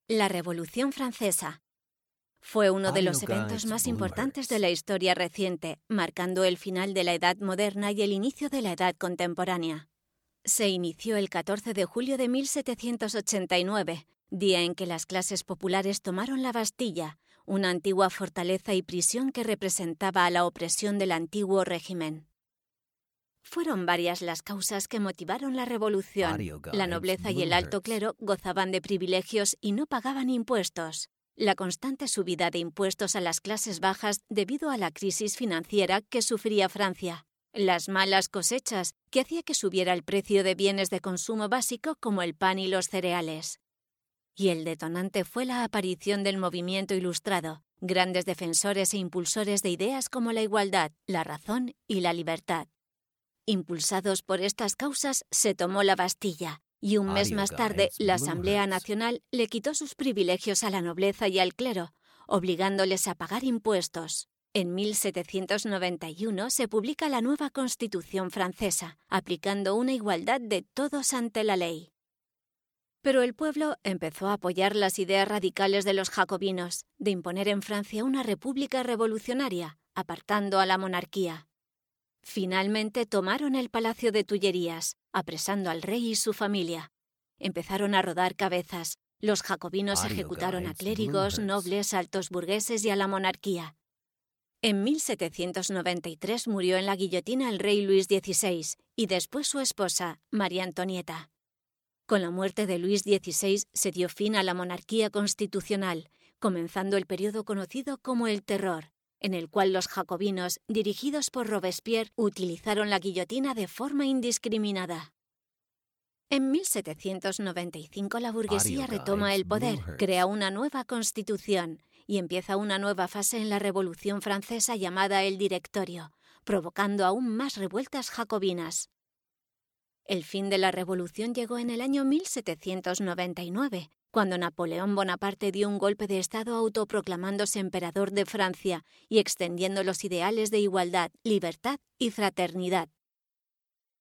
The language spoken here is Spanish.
La Revolución Francesa. Fue uno de los eventos más importantes de la historia reciente, marcando el final de la Edad Moderna y el inicio de la Edad Contemporánea. Se inició el 14 de julio de 1789, día en que las clases populares tomaron la Bastilla, una antigua fortaleza y prisión que representaba a la opresión del antiguo régimen. Fueron varias las causas que motivaron la revolución. La nobleza y el alto clero gozaban de privilegios y no pagaban impuestos. La constante subida de impuestos a las clases bajas debido a la crisis financiera que sufría Francia. Las malas cosechas, que hacía que subiera el precio de bienes de consumo básico como el pan y los cereales. Y el detonante fue la aparición del movimiento ilustrado, grandes defensores e impulsores de ideas como la igualdad, la razón y la libertad. Impulsados por estas causas, se tomó la Bastilla, y un mes más tarde la Asamblea Nacional le quitó sus privilegios a la nobleza y al clero, obligándoles a pagar impuestos. En 1791 se publica la nueva Constitución francesa, aplicando una igualdad de todos ante la ley. Pero el pueblo empezó a apoyar las ideas radicales de los jacobinos, de imponer en Francia una república revolucionaria, apartando a la monarquía. Finalmente tomaron el Palacio de Tullerías, apresando al rey y su familia. Empezaron a rodar cabezas. Los jacobinos ejecutaron a clérigos, nobles, altos burgueses y a la monarquía. En 1793 murió en la guillotina el rey Luis XVI y después su esposa, María Antonieta. Con la muerte de Luis XVI se dio fin a la monarquía constitucional, comenzando el periodo conocido como el Terror, en el cual los jacobinos, dirigidos por Robespierre, utilizaron la guillotina de forma indiscriminada. En 1795 la burguesía retoma el poder, crea una nueva constitución y empieza una nueva fase en la Revolución Francesa llamada el Directorio, provocando aún más revueltas jacobinas. El fin de la revolución llegó en el año 1799, cuando Napoleón Bonaparte dio un golpe de Estado autoproclamándose emperador de Francia y extendiendo los ideales de igualdad, libertad y fraternidad.